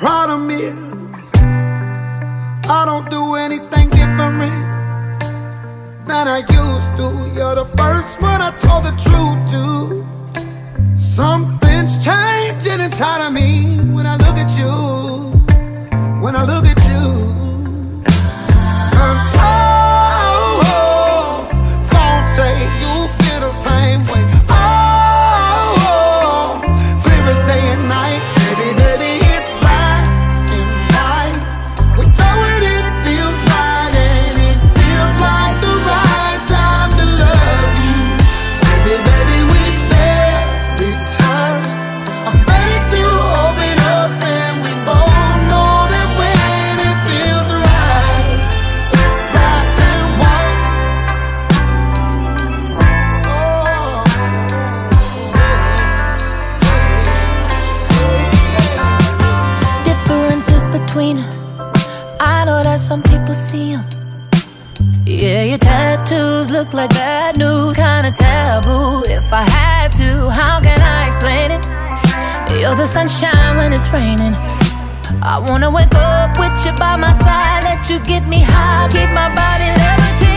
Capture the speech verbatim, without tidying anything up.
problem is I don't do anything different than I used to. You're the first one I told the truth to. Something's changing inside of me when I look at you. When I look at you. 'Cause oh, oh, don't say you feel the same way. Oh, oh, clear as day and night. Baby, baby, it's black and white. We know it, it feels right, and it feels like the right time to love you. Baby, baby, we barely touch. I'm ready to open up, and we both know that when it feels right, it's black and white. Oh, Differences between us, I know that some people see them. Yeah, your tattoos look like bad news, kinda taboo. If I had to, how can I explain it? You're the sunshine when it's raining. I wanna wake up with you by my side, let you get me high, keep my body levitating.